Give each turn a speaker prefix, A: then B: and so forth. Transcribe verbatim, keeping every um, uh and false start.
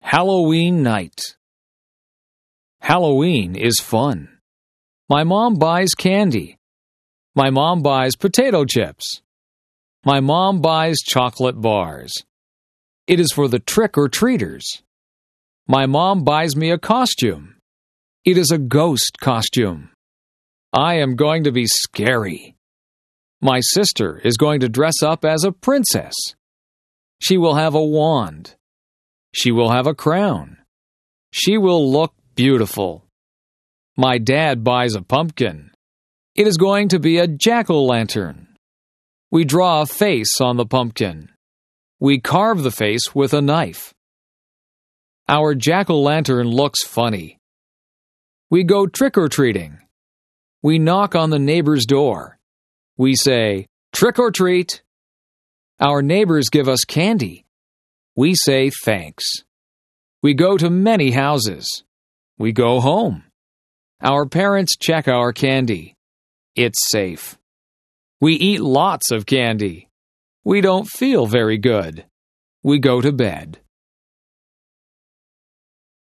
A: Halloween night. Halloween is fun. My mom buys candy. My mom buys potato chips. My mom buys chocolate bars. It is for the trick-or-treaters. My mom buys me a costume. It is a ghost costume. I am going to be scary. My sister is going to dress up as a princess. She will have a wand. She will have a crown. She will look beautiful. My dad buys a pumpkin. It is going to be a jack-o'-lantern. We draw a face on the pumpkin. We carve the face with a knife. Our jack-o'-lantern looks funny. We go trick-or-treating. We knock on the neighbor's door. We say, "Trick-or-treat." Our neighbors give us candy. We say thanks. We go to many houses. We go home. Our parents check our candy. It's safe. We eat lots of candy. We don't feel very good. We go to bed.